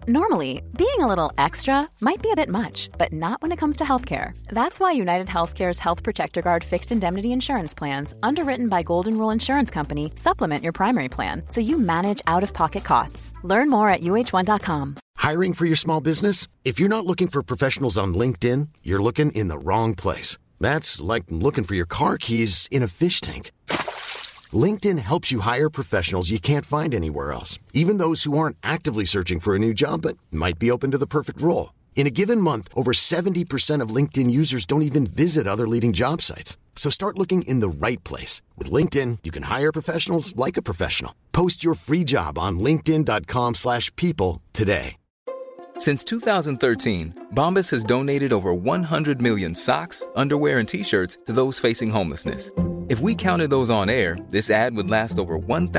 Normally, being a little extra might be a bit much, but not when it comes to healthcare. That's why United Healthcare's Health Protector Guard fixed indemnity insurance plans, underwritten by Golden Rule Insurance Company, supplement your primary plan so you manage out-of-pocket costs. Learn more at uh1.com. Hiring for your small business? If you're not looking for professionals on LinkedIn, you're looking in the wrong place. That's like looking for your car keys in a fish tank. LinkedIn helps you hire professionals you can't find anywhere else, even those who aren't actively searching for a new job but might be open to the perfect role. In a given month, over 70% of LinkedIn users don't even visit other leading job sites. So start looking in the right place. With LinkedIn, you can hire professionals like a professional. Post your free job on linkedin.com/people today. Since 2013, Bombas has donated over 100 million socks, underwear, and T-shirts to those facing homelessness. If we counted those on air, this ad would last over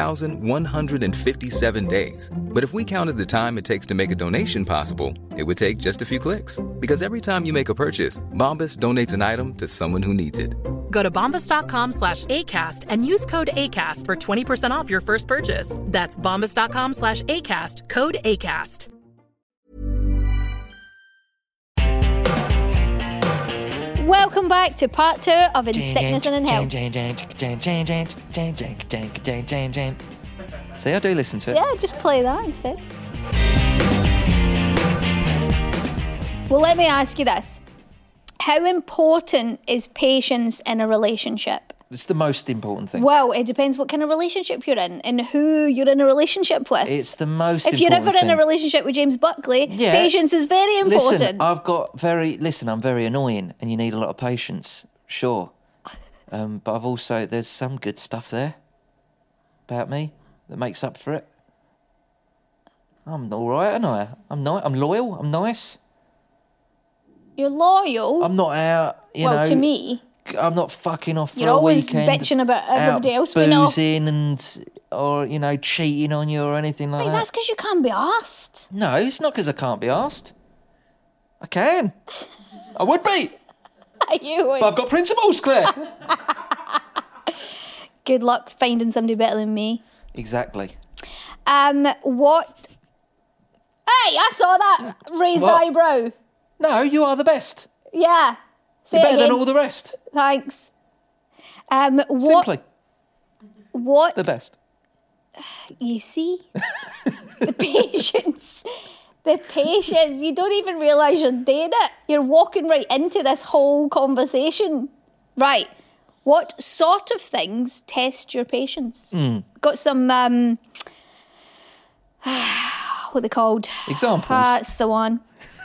1,157 days. But if we counted the time it takes to make a donation possible, it would take just a few clicks. Because every time you make a purchase, Bombas donates an item to someone who needs it. Go to bombas.com/ACAST and use code ACAST for 20% off your first purchase. That's bombas.com/ACAST, code ACAST. Welcome back to part 2 of In Sickness and in Health. See, I do listen to it. Yeah, just play that instead. Well, let me ask you this. How important is patience in a relationship? It's the most important thing. Well, it depends what kind of relationship you're in and who you're in a relationship with. It's the most important thing. If you're ever in a relationship with James Buckley, yeah, patience is very important. Listen, I'm very annoying and you need a lot of patience, sure. But there's some good stuff there about me that makes up for it. I'm all right, aren't I? I'm loyal, I'm nice. You're loyal? I'm not out, you know. Well, to me. I'm not fucking off for You're a always weekend. bitching about everybody else we know. Boozing or cheating on you or anything like that. That's because you can't be asked. No, it's not because I can't be asked. I can. I would be. You would. But I've got principles, Claire. Good luck finding somebody better than me. Exactly. What? Hey, I saw that raised eyebrow. No, you are the best. Yeah. You're better than all the rest. Thanks. Simply. What? The best. You see? The patience. The patience. You don't even realise you're doing it. You're walking right into this whole conversation. Right. What sort of things test your patience? Got some, what are they called? Examples. That's the one.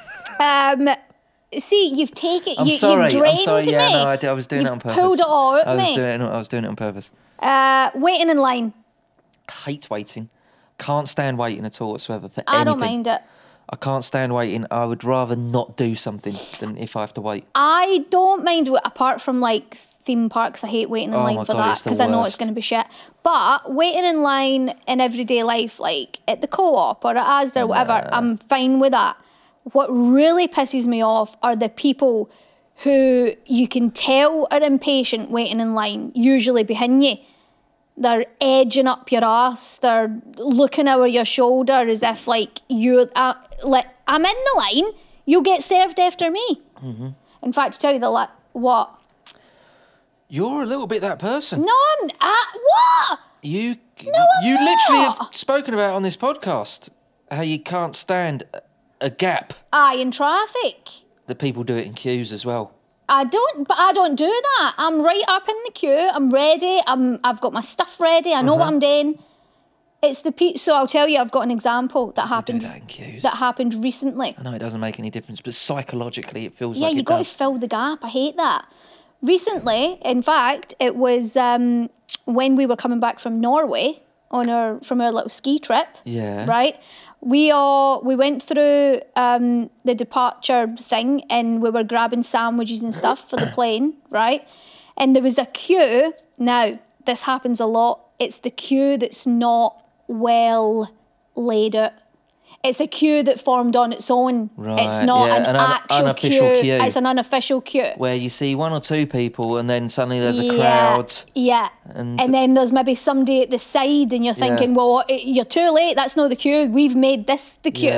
See, you've taken. I'm sorry. You've drained me. Yeah, no, I was doing it on purpose. Pulled it all out I was me. doing it on purpose. Waiting in line. I hate waiting. Can't stand waiting at all whatsoever for I anything. don't mind it. I can't stand waiting. I would rather not do something than if I have to wait. I don't mind apart from like theme parks. I hate waiting in line for that because I know it's going to be shit. But waiting in line in everyday life, like at the Co-op or at Asda or whatever, I'm fine with that. What really pisses me off are the people who you can tell are impatient waiting in line, usually behind you. They're edging up your ass. They're looking over your shoulder as if like you're like, I'm in the line. You'll get served after me. Mm-hmm. In fact, to tell you what? You're a little bit that person. No, I'm what? You not. literally have spoken about on this podcast how you can't stand a gap. Aye, in traffic. The people do it in queues as well. I don't do that. I'm right up in the queue. I'm ready. I've got my stuff ready. I know what I'm doing. It's so I'll tell you. I've got an example that happened. Do that in queues. That happened recently. I know it doesn't make any difference, but psychologically it feels like it does. Yeah, you got to fill the gap. I hate that. Recently, in fact, it was when we were coming back from Norway from our little ski trip. Yeah. Right. We went through the departure thing and we were grabbing sandwiches and stuff for the plane, right? And there was a queue. Now, this happens a lot. It's the queue that's not well laid out. It's a queue that formed on its own. Right, it's not an actual unofficial queue. It's an unofficial queue. Where you see one or two people and then suddenly there's a crowd. Yeah. And then there's maybe somebody at the side and you're thinking, well, you're too late. That's not the queue. We've made this the queue. Yeah.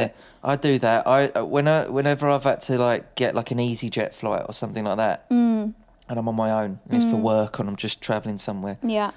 I do that. Whenever I've had to like get like an EasyJet flight or something like that, and I'm on my own, and it's for work, and I'm just travelling somewhere. Yeah.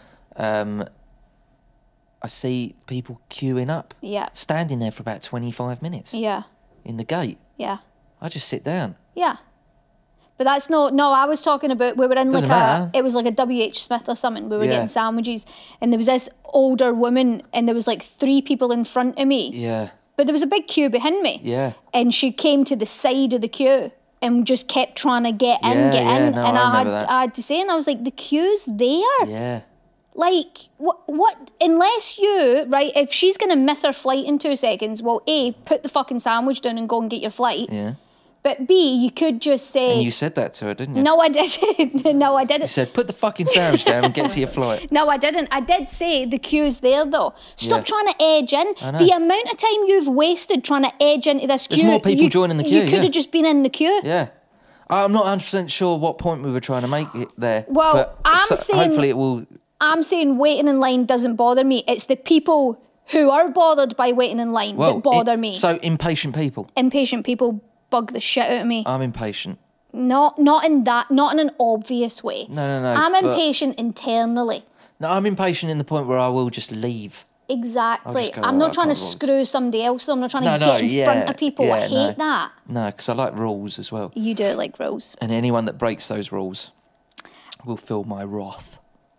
I see people queuing up. Yeah. Standing there for about 25 minutes. Yeah. In the gate. Yeah. I just sit down. Yeah. But that's no, I was talking about, we were in Doesn't like matter. it was like a WH Smith or something. We were Yeah. getting sandwiches and there was this older woman and there was like 3 people in front of me. Yeah. But there was a big queue behind me. Yeah. And she came to the side of the queue and just kept trying to get in. No, and I remember that. I had to say, and I was like, the queue's there. Yeah. Like, what, unless you, right, if she's going to miss her flight in 2 seconds, well, A, put the fucking sandwich down and go and get your flight. Yeah. But B, you could just say... And you said that to her, didn't you? No, I didn't. No, I You didn't. said, put the fucking sandwich down and get to your flight. No, I didn't. I did say the queue's there, though. Stop Yeah. trying to edge in. I know. The amount of time you've wasted trying to edge into this queue... There's more people joining the queue, You could have just been in the queue. Yeah. I'm not 100% sure what point we were trying to make it there. Well, but I'm saying- hopefully it will... I'm saying waiting in line doesn't bother me. It's the people who are bothered by waiting in line that bother me. So impatient people. Impatient people bug the shit out of me. I'm impatient. Not in an obvious way. No. I'm but- impatient internally. No, I'm impatient in the point where I will just leave. Exactly. go, I'm not I trying to can't screw somebody else. I'm not trying to No, get in front of people. I yeah, hate no. that. No, because I like rules as well. You do like rules. And anyone that breaks those rules will feel my wrath.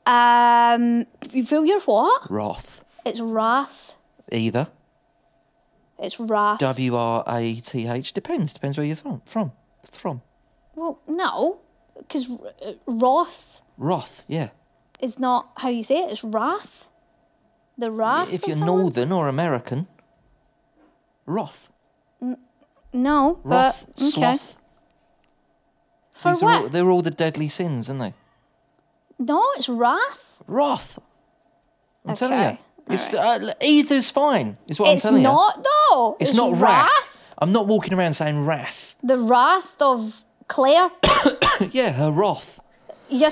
You feel your what? Wrath. It's wrath. Either. It's wrath. WRATH. Depends where you're from. Well, no, because wrath Wrath, yeah. is not how you say it. It's wrath. The wrath. If of you're someone? northern or American, wrath. No, Wrath, but okay. sloth. For These are what? all, they're all the deadly sins, aren't they? No, it's wrath. Wrath. I'm telling Okay, you. It's, either's fine, is what I'm It's telling you. not though. It's not wrath. I'm not walking around saying wrath. The wrath of Claire. Yeah, her wrath. You're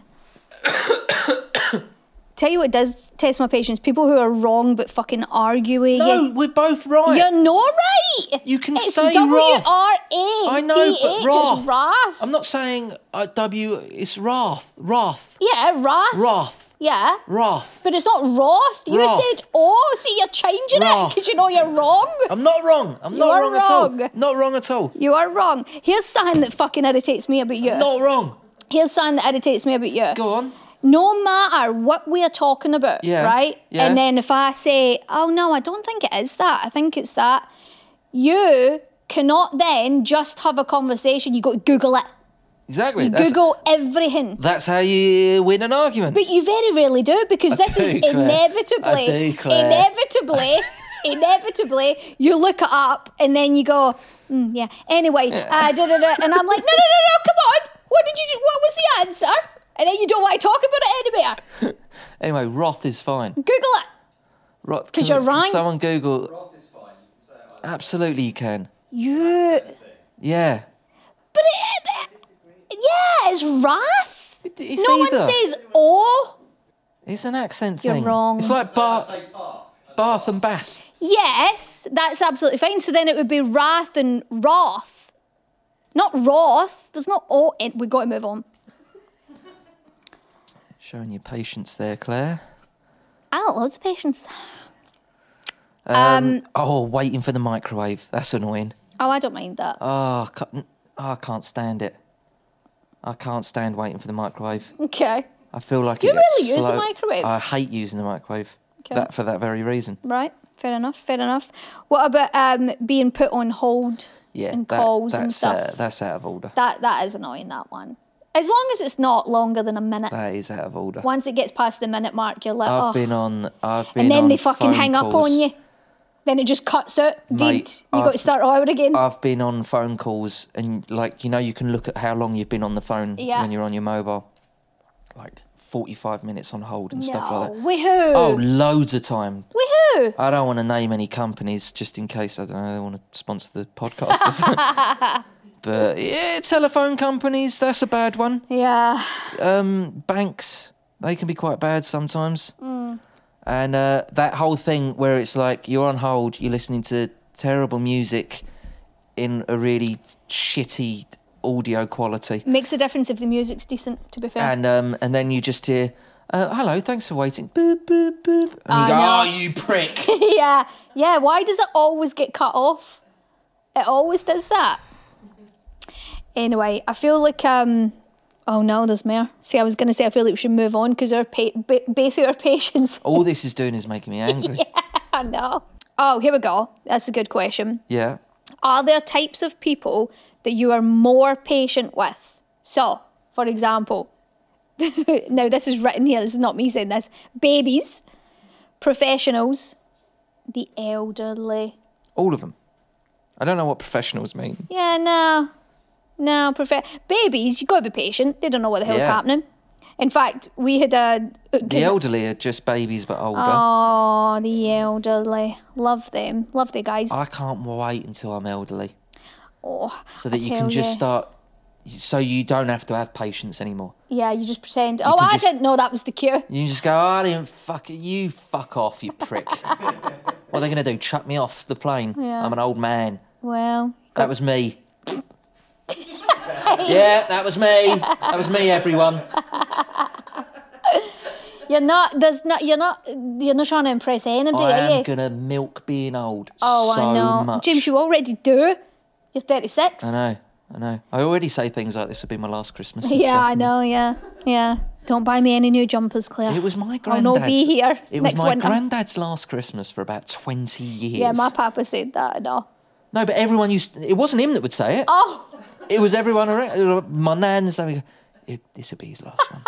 Tell you what does test my patience. People who are wrong but fucking argue with No, you. we're both right. You're not right. You can it's say W-R-A-T-H. I know, but wrath. It's wrath. I'm not saying it's wrath. Wrath. Yeah, wrath. Wrath. Yeah. Wrath. But it's not wrath. You Wrath. said, oh, see, you're changing it Wrath. because you know you're wrong. I'm not wrong. I'm You not are wrong at all. wrong. Not wrong at all. You are wrong. Here's something that fucking irritates me about you. Not wrong. Here's something that irritates me about you. Go on. No matter what we are talking about, Yeah, right? yeah. And then if I say, oh no, I don't think it is that, I think it's that, you cannot then just have a conversation. You got to Google it. Exactly. Google everything. That's how you win an argument. But you very rarely do because this is do, Claire. inevitably, I do, Claire. inevitably, you look it up and then you go, yeah. Anyway, and I'm like, no, come on. What was the answer? And then you don't want to talk about it anymore. Anyway, wrath is fine. Google it. Wrath. 'Cause you're right. Can someone Google? Wrath is fine. You can say it like that. Absolutely, you can. Yeah. But it's wrath. It's No either. one says oh. It's an accent You're thing. wrong. It's like bath and bath. Yes, that's absolutely fine. So then it would be wrath and wrath. Not wrath. There's no oh. We've got to move on. Showing your patience there, Claire. I got loads of patience. Waiting for the microwave. That's annoying. Oh, I don't mind that. I can't stand it. I can't stand waiting for the microwave. Okay. I feel like Do you it gets really use the slow. microwave? I hate using the microwave. Okay. For that very reason. Right. Fair enough. What about being put on hold Yeah, and calls and stuff? That's out of order. That is annoying, that one. As long as it's not longer than a minute. That is out of order. Once it gets past the minute mark, you're like, I've oh. been on. And then they fucking phone hang up calls. on you. Then it just cuts out. Mate, You got to start all over again. I've been on phone calls, and you can look at how long you've been on the phone when you're on your mobile. Like 45 minutes on hold and stuff like that. With who? Oh, loads of time. With who? I don't want to name any companies just in case, I don't know, they want to sponsor the podcast or something. But yeah, telephone companies, that's a bad one. Yeah. Banks, they can be quite bad sometimes. And that whole thing where it's like you're on hold, you're listening to terrible music in a really shitty audio quality. Makes a difference if the music's decent, to be fair. And then you just hear, hello, thanks for waiting. Boop, boop, boop. And you go, know. oh, you prick. Yeah. Why does it always get cut off? It always does that. Anyway, I feel like, oh no, there's more. See, I was going to say I feel like we should move on because both our patients. All this is doing is making me angry. Yeah, I know. Oh, here we go. That's a good question. Yeah. Are there types of people that you are more patient with? So, for example, now this is written here, this is not me saying this, babies, professionals, the elderly. All of them. I don't know what professionals means. Yeah, no, babies, you got to be patient. They don't know what the hell's happening. In fact, we had the elderly are just babies but older. Oh, the elderly. Love them. Love the guys. I can't wait until I'm elderly. Oh, so that you can just start, so you don't have to have patience anymore. Yeah, you just pretend, I didn't know that was the cue. You just go, I didn't fuck it. You fuck off, you prick. What are they going to do, chuck me off the plane? Yeah. I'm an old man. Well. That was me. Yeah, that was me. That was me, everyone. You're not trying to impress anybody, are you? I am gonna milk being old so I know. much. James, you already do. You're 36. I know. I already say things like this will be my last Christmas. Yeah, I know, yeah. Don't buy me any new jumpers, Claire. It was my granddad's. I'll not be here. It was my granddad's last Christmas for about 20 years. Yeah, my papa said that, I know. No, but everyone it wasn't him that would say it. Oh. It was everyone around. My nan and stuff. This will be his last one.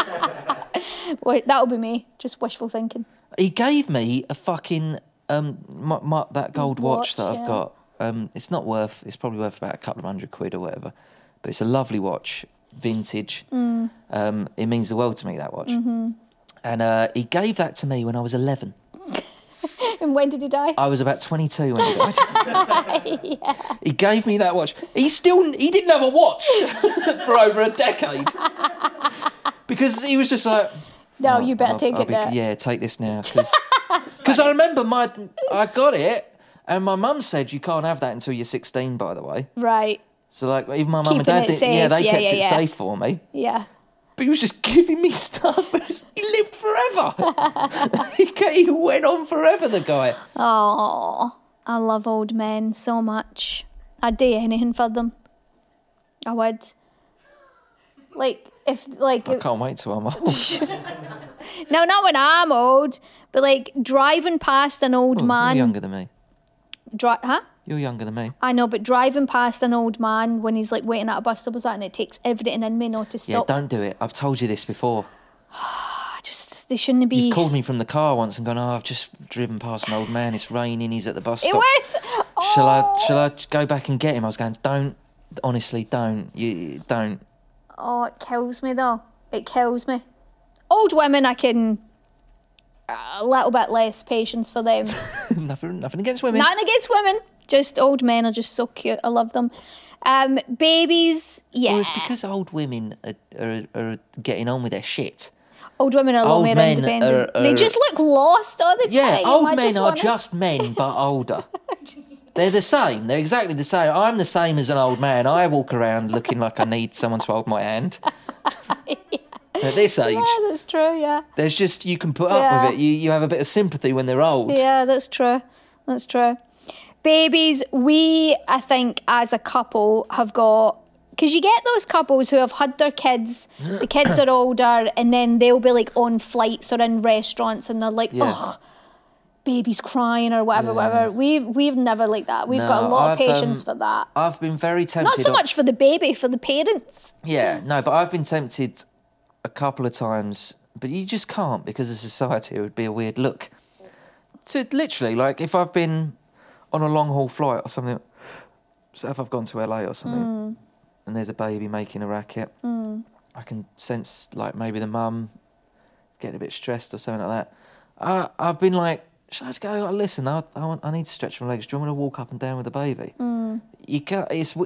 Wait, that'll be me. Just wishful thinking. He gave me a fucking that gold watch that I've got. It's probably worth about a couple of £100 or whatever, but it's a lovely watch, vintage. It means the world to me, that watch. Mm-hmm. And he gave that to me when I was 11. And when did he die? I was about 22 when he died. Yeah. He gave me that watch. He didn't have a watch for over a decade. Because he was just like, no, you better take it now. Yeah, take this now. Because I remember I got it, and my mum said you can't have that until you're 16, by the way. Right. So like even my mum and dad they kept it safe for me. Yeah. But he was just giving me stuff. He lived forever. He went on forever, the guy. Oh, I love old men so much. I'd do anything for them. I would. I can't wait till I'm old. No, not when I'm old, but driving past an old man. You're younger than me. Huh? You're younger than me. I know, but driving past an old man when he's waiting at a bus stop or something, it takes everything in me not to stop. Yeah, don't do it. I've told you this before. They shouldn't be. You've called me from the car once and gone, I've just driven past an old man. It's raining. He's at the bus stop. It was. Oh. Shall I go back and get him? I was going, don't. Honestly, don't. You don't. Oh, it kills me though. It kills me. Old women, I can. A little bit less patience for them. Nothing against women. Nothing against women. Just old men are just so cute. I love them. Babies, yeah. Well, it's because old women are getting on with their shit. Old women are a lot more independent. They just look lost all the time. Yeah, old men are just men, but older. They're the same. They're exactly the same. I'm the same as an old man. I walk around looking like I need someone to hold my hand. At this age. Yeah, that's true, yeah. There's just, you can put up with it. You have a bit of sympathy when they're old. Yeah, that's true. That's true. Babies, I think, as a couple, have got... Because you get those couples who have had their kids, the kids are older, and then they'll be, on flights or in restaurants, and they're like, baby's crying or whatever. We've never like that. We've got a lot of patience for that. I've been very tempted... Not so much for the baby, for the parents. Yeah, no, but I've been tempted a couple of times, but you just can't, because of society. It would be a weird look. So literally, if I've been on a long-haul flight or something, so if I've gone to LA or something, and there's a baby making a racket, I can sense, maybe the mum is getting a bit stressed or something like that. I've been like, should I just go, listen, I need to stretch my legs. Do you want me to walk up and down with the baby? You can't,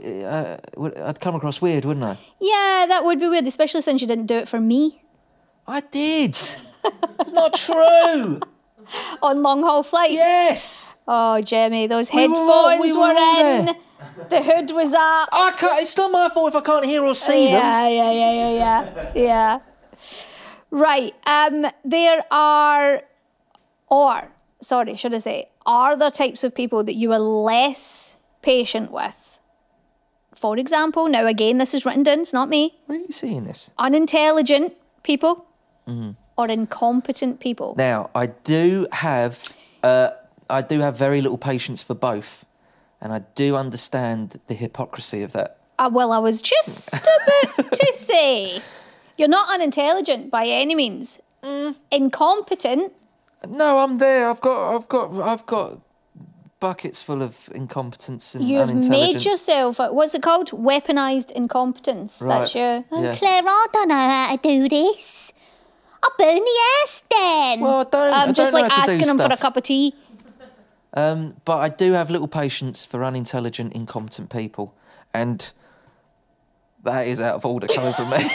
I'd come across weird, wouldn't I? Yeah, that would be weird, especially since you didn't do it for me. I did. It's not true. On long-haul flights? Yes! Oh, Jimmy, those We were headphones all were in. there. The hood was up. It's not my fault if I can't hear or see them. Yeah. Right. Are there types of people that you are less patient with? For example, now again, this is written down, it's not me. Where are you seeing this? Unintelligent people or incompetent people? Now, I do have very little patience for both, and I do understand the hypocrisy of that. Well, I was just about to say, you're not unintelligent by any means. Incompetent. No, I'm there. I've got buckets full of incompetence and You've unintelligence. made yourself, what's it called? Weaponized incompetence. Right. That's you. Yeah. Claire, I don't know how to do this. I'll burn the ass then. Well, I don't I'm just know like how to do asking him for a stuff. cup of tea. But I do have little patience for unintelligent, incompetent people. And that is out of order coming from me.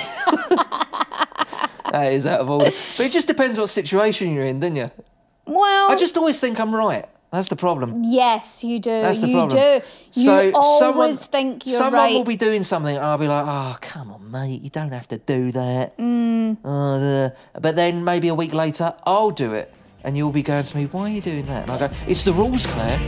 That is out of order. But it just depends what situation you're in, doesn't you? Well, I just always think I'm right. That's the problem. yes, you do. That's the you problem. do. You So always think you're someone right. will be doing something and I'll be like, oh, come on, mate, you don't have to do that. But then maybe a week later, I'll do it. And you'll be going to me, why are you doing that? And I go, it's the rules, Claire.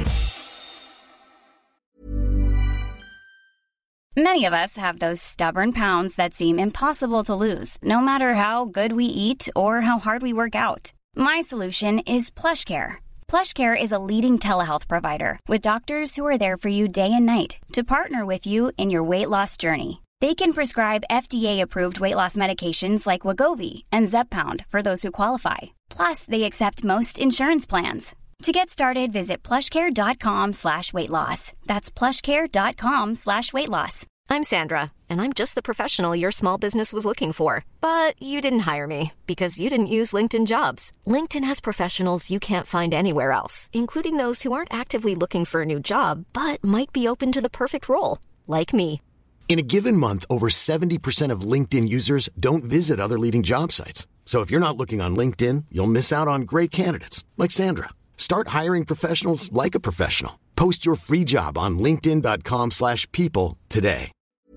Many of us have those stubborn pounds that seem impossible to lose, no matter how good we eat or how hard we work out. My solution is PlushCare. PlushCare is a leading telehealth provider with doctors who are there for you day and night to partner with you in your weight loss journey. They can prescribe FDA-approved weight loss medications like Wegovy and Zepbound for those who qualify. Plus, they accept most insurance plans. To get started, visit plushcare.com/weightloss. That's plushcare.com/weightloss. I'm Sandra, and I'm just the professional your small business was looking for. But you didn't hire me because you didn't use LinkedIn Jobs. LinkedIn has professionals you can't find anywhere else, including those who aren't actively looking for a new job, but might be open to the perfect role, like me. In a given month, over 70% of LinkedIn users don't visit other leading job sites. So if you're not looking on LinkedIn, you'll miss out on great candidates like Sandra. Start hiring professionals like a professional. Post your free job on linkedin.com/people today.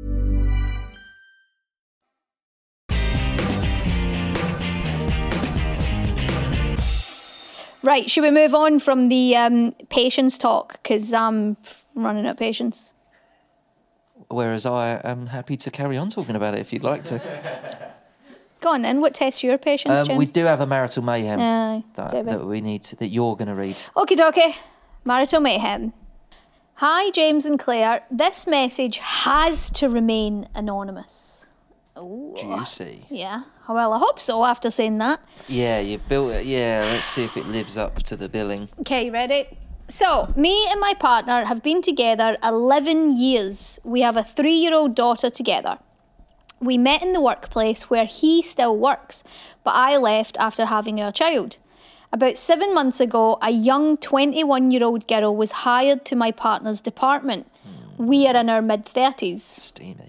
Right, should we move on from the patience talk? Because I'm running out of patience. Whereas I am happy to carry on talking about it if you'd like to. Go on then, what tests your patience, James? We do have a marital mayhem David. that we need that you're going to read. Okie dokie, marital mayhem. Hi, James and Claire. This message has to remain anonymous. Ooh. Juicy. Yeah, well, I hope so after saying that. Yeah, you built it. Yeah, let's see if it lives up to the billing. Okay, ready? So, me and my partner have been together 11 years. We have a 3-year-old daughter together. We met in the workplace where he still works, but I left after having our child. About 7 months ago, a young 21-year-old girl was hired to my partner's department. We are in our mid-30s. Steamy.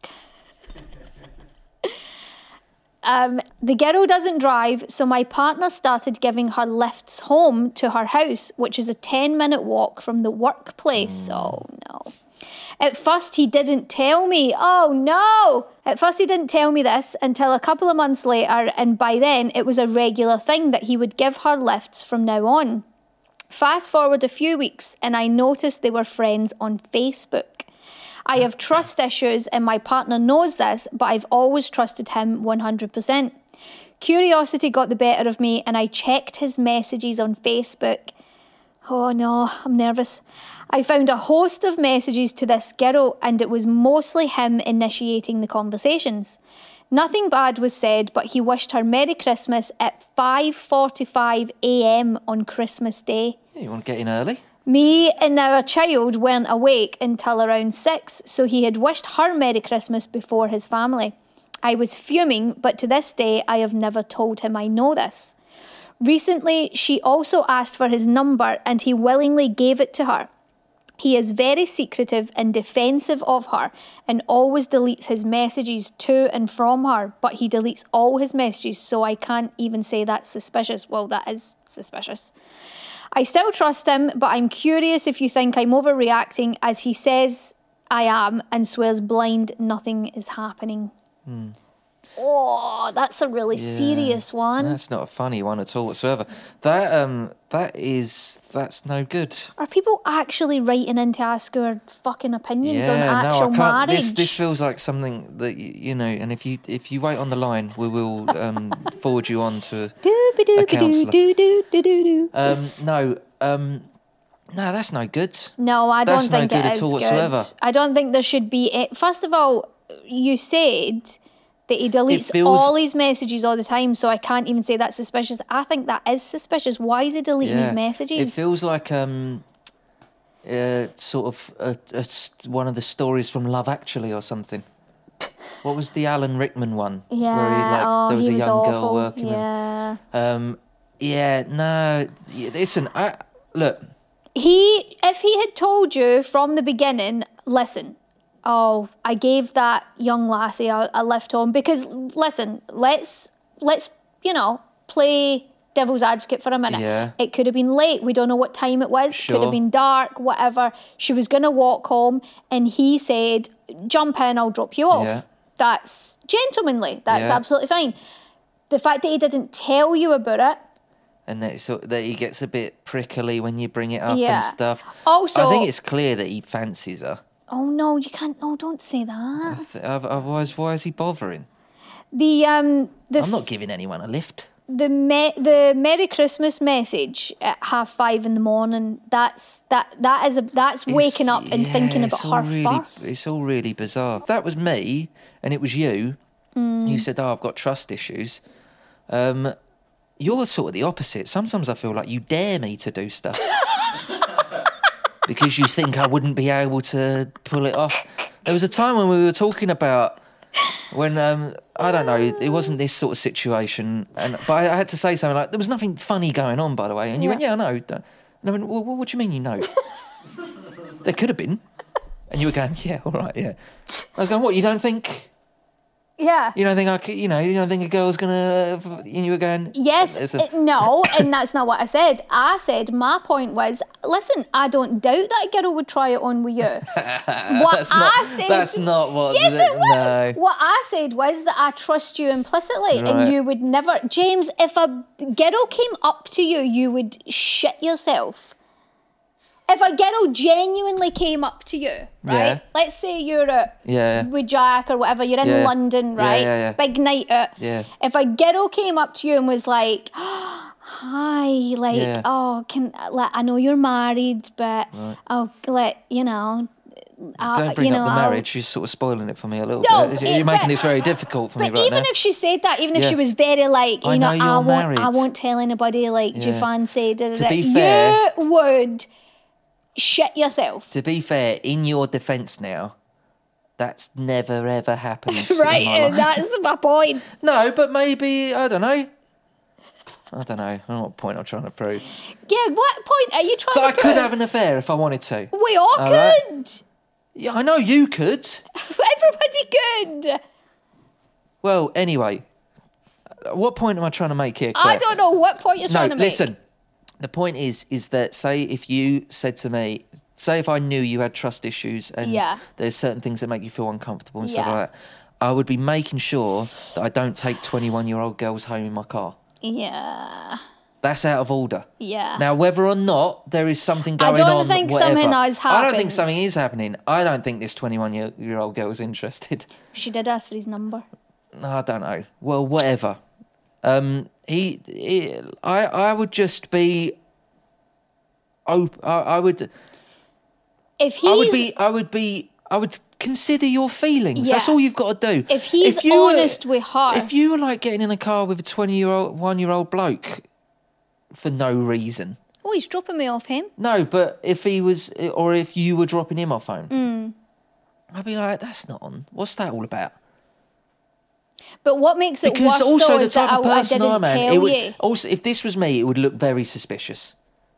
The girl doesn't drive, so my partner started giving her lifts home to her house, which is a 10-minute walk from the workplace. Oh, no. At first, he didn't tell me. Oh, no. At first, he didn't tell me this until a couple of months later, and by then, it was a regular thing that he would give her lifts from now on. Fast forward a few weeks, and I noticed they were friends on Facebook. I have trust issues, and my partner knows this, but I've always trusted him 100%. Curiosity got the better of me, and I checked his messages on Facebook. Oh no, I'm nervous. I found a host of messages to this girl, and it was mostly him initiating the conversations. Nothing bad was said, but he wished her Merry Christmas at 5:45 a.m. on Christmas Day. Yeah, you want to get in early? Me and our child weren't awake until around 6, so he had wished her Merry Christmas before his family. I was fuming, but to this day, I have never told him I know this. Recently, she also asked for his number, and he willingly gave it to her. He is very secretive and defensive of her and always deletes his messages to and from her, but he deletes all his messages, so I can't even say that's suspicious. Well, that is suspicious. I still trust him, but I'm curious if you think I'm overreacting, as he says I am and swears blind nothing is happening. Oh, that's a really serious one. That's not a funny one at all whatsoever. That's no good. Are people actually writing in to ask our fucking opinions on actual marriage? This feels like something that and if you wait on the line, we will forward you on to a counsellor. No, that's no good. No, I don't think it is good at all whatsoever. I don't think there should be. First of all, you said that he deletes all his messages all the time, so I can't even say that's suspicious. I think that is suspicious. Why is he deleting his messages? It feels like sort of one of the stories from Love Actually or something. What was the Alan Rickman one? Yeah, where there was a young awful. girl working with him. Listen, look. If he had told you from the beginning, listen, I gave that young lassie a lift home because, listen, let's play devil's advocate for a minute. Yeah. It could have been late. We don't know what time it was. Sure. Could have been dark, whatever. She was going to walk home and he said, jump in, I'll drop you off. Yeah. That's gentlemanly. That's absolutely fine. The fact that he didn't tell you about it, and that he gets a bit prickly when you bring it up and stuff. Also, I think it's clear that he fancies her. Oh no, you can't. No, don't say that. Otherwise, why is he bothering? I'm not giving anyone a lift. The Merry Christmas message at 5:30 in the morning. That's waking up and thinking about her first. It's all really bizarre. If that was me, and it was you. You said, "Oh, I've got trust issues." You're sort of the opposite. Sometimes I feel like you dare me to do stuff because you think I wouldn't be able to pull it off. There was a time when we were talking about when, I don't know, it wasn't this sort of situation, but I had to say something like, there was nothing funny going on, by the way. And you went, yeah, I know. And I went, well, what do you mean you know? There could have been. And you were going, yeah, all right, yeah. I was going, what, you don't think... Yeah. You don't think you don't think a girl's gonna? And you were going. Yes, no, and that's not what I said. I said my point was, listen, I don't doubt that a girl would try it on with you. That's not what. Yes, it was. No. What I said was that I trust you implicitly, and you would never, James. If a girl came up to you, you would shit yourself. If a girl genuinely came up to you, right? Yeah. Let's say you're with Jack or whatever, you're in London, right? Yeah. Big night out. Yeah. If a girl came up to you and was like, hi, like, I know you're married, but I'll let, Don't bring up the marriage. You're sort of spoiling it for me a little bit. You're making this very difficult for me right now. But even if she said that, even if she was very like, I won't tell anybody, like, do you fancy? To be fair, you would... shit yourself. To be fair, in your defence now, that's never ever happened. Right, and that's my point. No, but maybe, I don't know. I don't know what point I'm trying to prove. Yeah, what point are you trying to prove? That I could have an affair if I wanted to. We all could. Right? Yeah, I know you could. Everybody could. Well, anyway, what point am I trying to make here, Claire? I don't know what point you're trying to make. No, listen. The point is that, say if you said to me, say if I knew you had trust issues and there's certain things that make you feel uncomfortable and stuff like that, I would be making sure that I don't take 21-year-old girls home in my car. Yeah. That's out of order. Yeah. Now, whether or not there is something going on, I don't think something has happened. I don't think something is happening. I don't think this 21-year-old girl is interested. She did ask for his number. I don't know. Well, whatever. I would just be. I would. If he's, I would consider your feelings. Yeah. That's all you've got to do. If he's honest with her, if you were like getting in the car with a 21-year-old bloke for no reason. Oh, he's dropping me off him. No, but if he was, or if you were dropping him off home, I'd be like, that's not on. What's that all about? But what makes it because worse also though the is type that of person I didn't tell you. Also, if this was me, it would look very suspicious.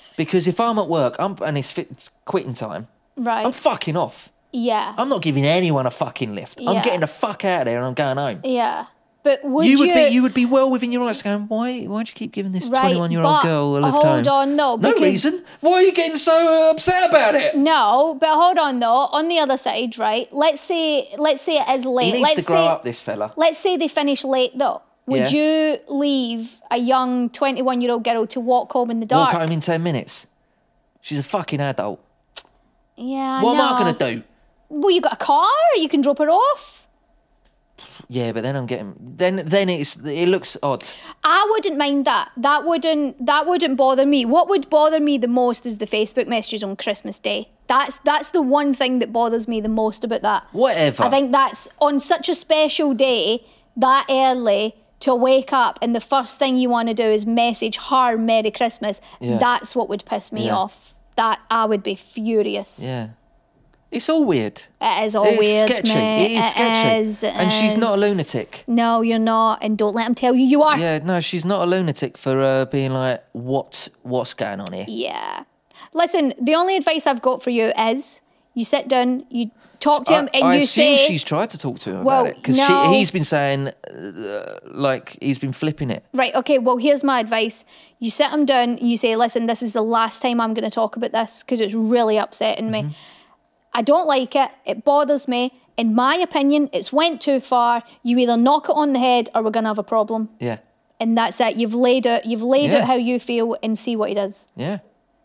Because if I'm at work and it's quitting time, Right. I'm fucking off. Yeah. I'm not giving anyone a fucking lift. Yeah. I'm getting the fuck out of there and I'm going home. Yeah. But you would be well within your rights going, why'd you keep giving this 21-year-old girl a lift home? Hold on, no. No reason. Why are you getting so upset about it? No, but hold on though. On the other side, right? Let's say it is late. He needs to grow up, this fella. Let's say they finish late though. Would you leave a young 21-year-old girl to walk home in the dark? Walk home in 10 minutes. She's a fucking adult. Yeah, What am I going to do? Well, you got a car. You can drop her off. Yeah, but then I'm getting... Then it looks odd. I wouldn't mind that. That wouldn't bother me. What would bother me the most is the Facebook messages on Christmas Day. That's the one thing that bothers me the most about that. Whatever. I think that's on such a special day, that early, to wake up and the first thing you want to do is message her Merry Christmas. Yeah. That's what would piss me off. That I would be furious. Yeah. It's all weird. It is all weird, sketchy. mate. It is sketchy. It she's not a is. lunatic. No, you're not. And don't let him tell you you are. Yeah, no, she's not a lunatic for being like, what's going on here? Yeah. Listen, the only advice I've got for you is you sit down, you talk to him, and you say... I assume she's tried to talk to him about it. Because he's been saying, he's been flipping it. Right, okay, well, here's my advice. You sit him down and you say, listen, this is the last time I'm going to talk about this because it's really upsetting me. I don't like it. It bothers me. In my opinion, it's went too far. You either knock it on the head or we're going to have a problem. Yeah. And that's it. You've laid out how you feel and see what he does. Yeah.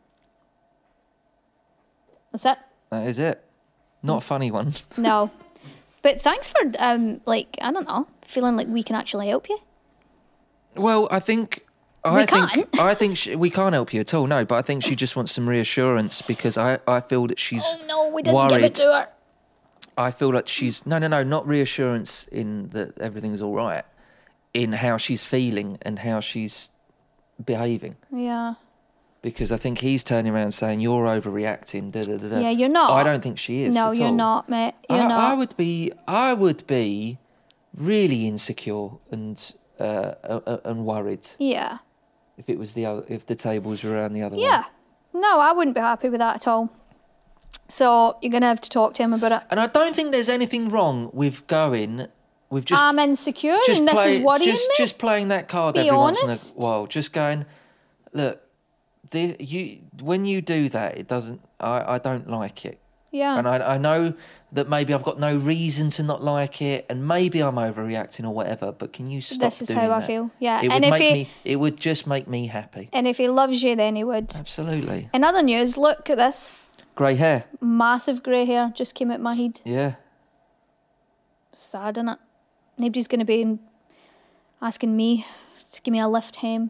That's it. That is it. Not a funny one. No. But thanks for, I don't know, feeling like we can actually help you. Well, I think we can't help you at all, no, but I think she just wants some reassurance because I feel that she's Oh, no, we didn't worried. give it to her. I feel like she's... No, not reassurance in that everything's all right, in how she's feeling and how she's behaving. Yeah. Because I think he's turning around saying, you're overreacting, da-da-da-da. Yeah, you're not. I don't think she is No, at you're all. not, mate. You're not. I would be really insecure and worried Yeah. if it was if the tables were around the other way. Yeah. No, I wouldn't be happy with that at all. So you're going to have to talk to him about it. And I don't think there's anything wrong with going... With just, I'm insecure and this is worrying me. Just playing that card Be every honest. once in a while. Just going, look, when you do that, it doesn't... I don't like it. Yeah. And I know that maybe I've got no reason to not like it and maybe I'm overreacting or whatever, but can you stop doing that? This is how I feel, yeah. It would just make me happy. And if he loves you, then he would. Absolutely. In other news, look at this. Grey hair. Massive grey hair just came out my head. Yeah. Sad, innit? Nobody's going to be asking me to give me a lift home.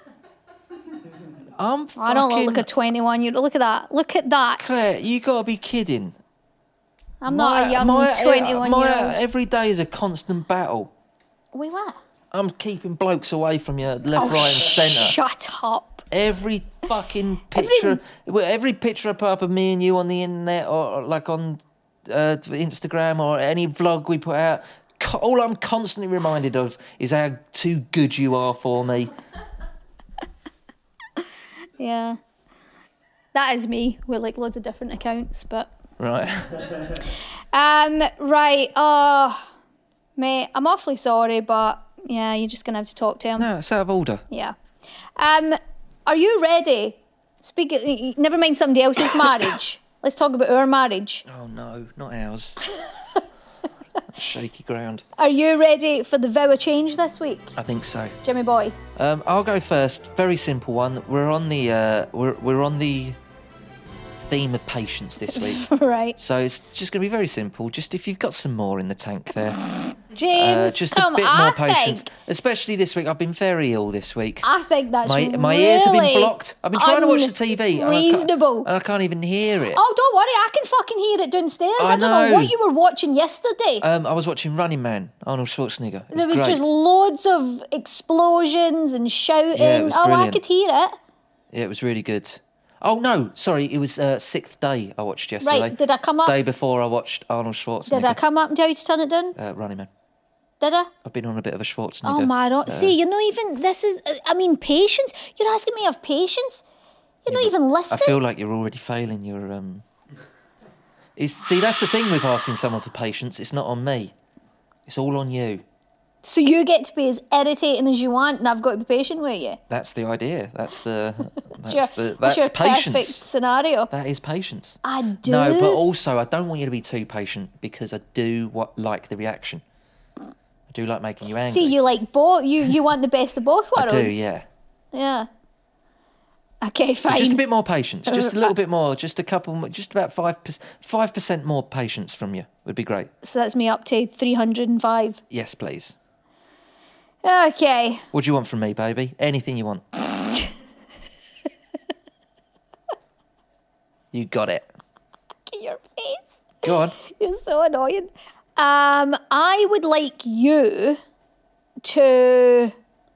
I don't look like a 21-year-old. Look at that. Look at that. Claire, you got to be kidding. I'm not a young 21-year-old. Every day is a constant battle. Wait, what? I'm keeping blokes away from you, left, right and centre. Shut up. Every fucking picture, every picture I put up of me and you on the internet or like on Instagram or any vlog we put out, all I'm constantly reminded of is how too good you are for me. Yeah. That is me with like loads of different accounts, but... Right. Right. Oh, mate, I'm awfully sorry, but yeah, you're just going to have to talk to him. No, it's out of order. Yeah. Are you ready? Never mind somebody else's marriage. Let's talk about our marriage. Oh no, not ours. Shaky ground. Are you ready for the vow of change this week? I think so. Jimmy boy. I'll go first. Very simple one. We're on the we're on the theme of patience this week. Right. So it's just going to be very simple. Just if you've got some more in the tank there. James, just come a bit on, more patience. Especially this week. I've been very ill this week. I think that's my ears have been blocked. I've been trying to watch the TV. Reasonable. And I can't even hear it. Oh, don't worry. I can fucking hear it downstairs. I don't know what you were watching yesterday. I was watching Running Man, Arnold Schwarzenegger. There was just loads of explosions and shouting. Yeah, it was brilliant. I could hear it. Yeah, it was really good. Oh, no, sorry, it was Sixth Day I watched yesterday. Right, did I come up? Day before I watched Arnold Schwarzenegger. Did I come up and tell you to turn it down? Running Man. Did I? I've been on a bit of a Schwarzenegger. Oh my God. See, you're not even, this is, patience. You're asking me of patience? You're not even listening. I feel like you're already failing your... See, that's the thing with asking someone for patience. It's not on me. It's all on you. So you get to be as irritating as you want, and I've got to be patient with you. That's the idea. That's That's your perfect patience. scenario. That is patience. I do. No, but also I don't want you to be too patient because I do like the reaction. I do like making you angry. See, you like both. You want the best of both worlds. I do, yeah. Yeah. Okay, fine. So just a bit more patience, just a little bit more, just a couple, just about 5% more patience from you would be great. So that's me up to 305. Yes, please. Okay. What do you want from me, baby? Anything you want. You got it. Look at your face. Go on. You're so annoying. I would like you to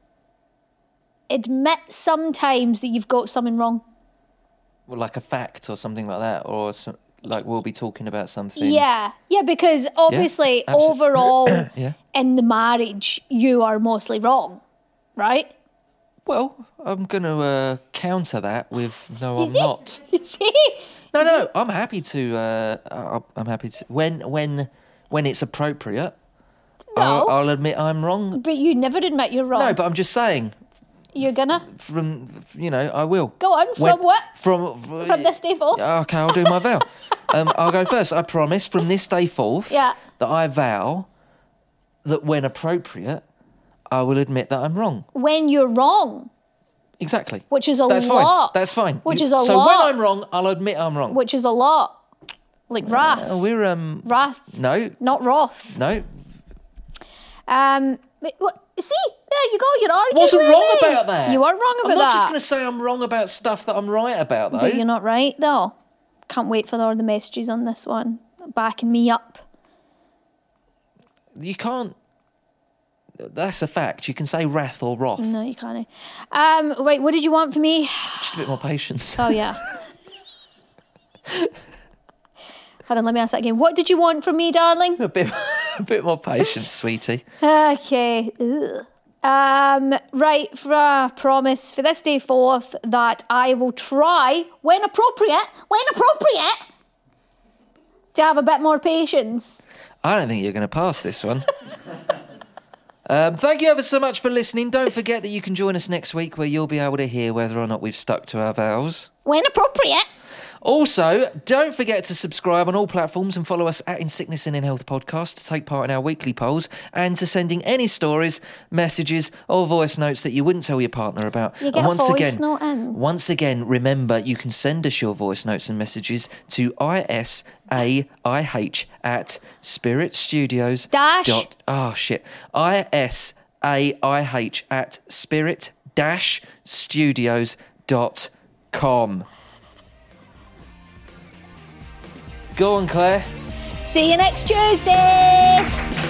admit sometimes that you've got something wrong. Well, like a fact or something like that, or like we'll be talking about something. Yeah, because obviously overall Yeah. in the marriage you are mostly wrong, right? Well, I'm going to counter that with no, I'm not. You see? No, I'm happy to. I'm happy to when it's appropriate. No. I'll admit I'm wrong. But you never admit you're wrong. No, but I'm just saying. You're gonna? I will. Go on, from what? From this day forth? Okay, I'll do my vow. I'll go first. I promise from this day forth that I vow that when appropriate, I will admit that I'm wrong. When you're wrong. Exactly. Which is a lot. lot. That's fine. Which is a lot. So when I'm wrong, I'll admit I'm wrong. Which is a lot. Like wrath. We're Wrath. No. Not wrath. No. See, there you go. You're arguing. Wasn't with wrong me. about that. You are wrong about that. I'm not just going to say I'm wrong about stuff that I'm right about, though. But you're not right, though. Can't wait for all the messages on this one. Backing me up. You can't. That's a fact. You can say wrath or wrath. No, you can't. Right, what did you want from me? Just a bit more patience. Oh, yeah. Hold on, let me ask that again. What did you want from me, darling? A bit more patience, sweetie. Okay. Ugh. Right, for a promise for this day forth that I will try, when appropriate, to have a bit more patience. I don't think you're going to pass this one. Thank you ever so much for listening. Don't forget that you can join us next week where you'll be able to hear whether or not we've stuck to our vows. When appropriate. Also, don't forget to subscribe on all platforms and follow us at In Sickness and In Health Podcast to take part in our weekly polls and to sending any stories, messages or voice notes that you wouldn't tell your partner about. You get a voice note in. Once again, remember you can send us your voice notes and messages to isaih@spiritstudios. isaih@spirit-studios.com. Go on, Claire. See you next Tuesday.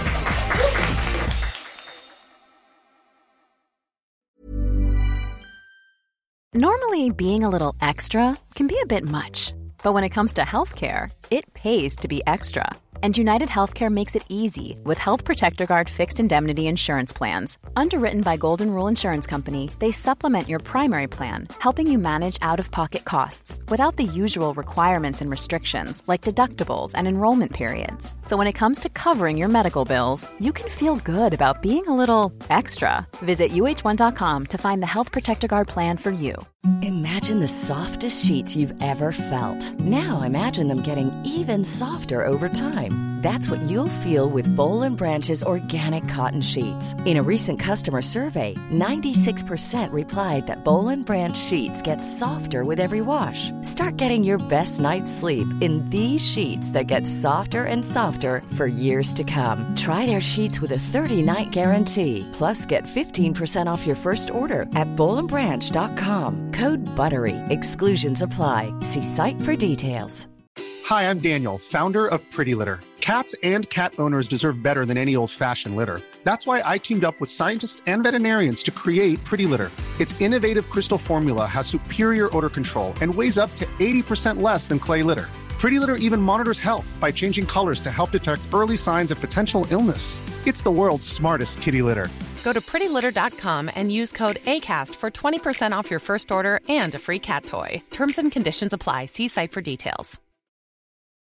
Normally, being a little extra can be a bit much. But when it comes to healthcare, it pays to be extra. And United Healthcare makes it easy with Health Protector Guard fixed indemnity insurance plans. Underwritten by Golden Rule Insurance Company, they supplement your primary plan, helping you manage out-of-pocket costs without the usual requirements and restrictions like deductibles and enrollment periods. So when it comes to covering your medical bills, you can feel good about being a little extra. Visit uh1.com to find the Health Protector Guard plan for you. Imagine the softest sheets you've ever felt. Now imagine them getting even softer over time. That's what you'll feel with Boll & Branch's organic cotton sheets. In a recent customer survey, 96% replied that Boll & Branch sheets get softer with every wash. Start getting your best night's sleep in these sheets that get softer and softer for years to come. Try their sheets with a 30-night guarantee. Plus, get 15% off your first order at bollandbranch.com. Code BUTTERY. Exclusions apply. See site for details. Hi, I'm Daniel, founder of Pretty Litter. Cats and cat owners deserve better than any old-fashioned litter. That's why I teamed up with scientists and veterinarians to create Pretty Litter. Its innovative crystal formula has superior odor control and weighs up to 80% less than clay litter. Pretty Litter even monitors health by changing colors to help detect early signs of potential illness. It's the world's smartest kitty litter. Go to prettylitter.com and use code ACAST for 20% off your first order and a free cat toy. Terms and conditions apply. See site for details.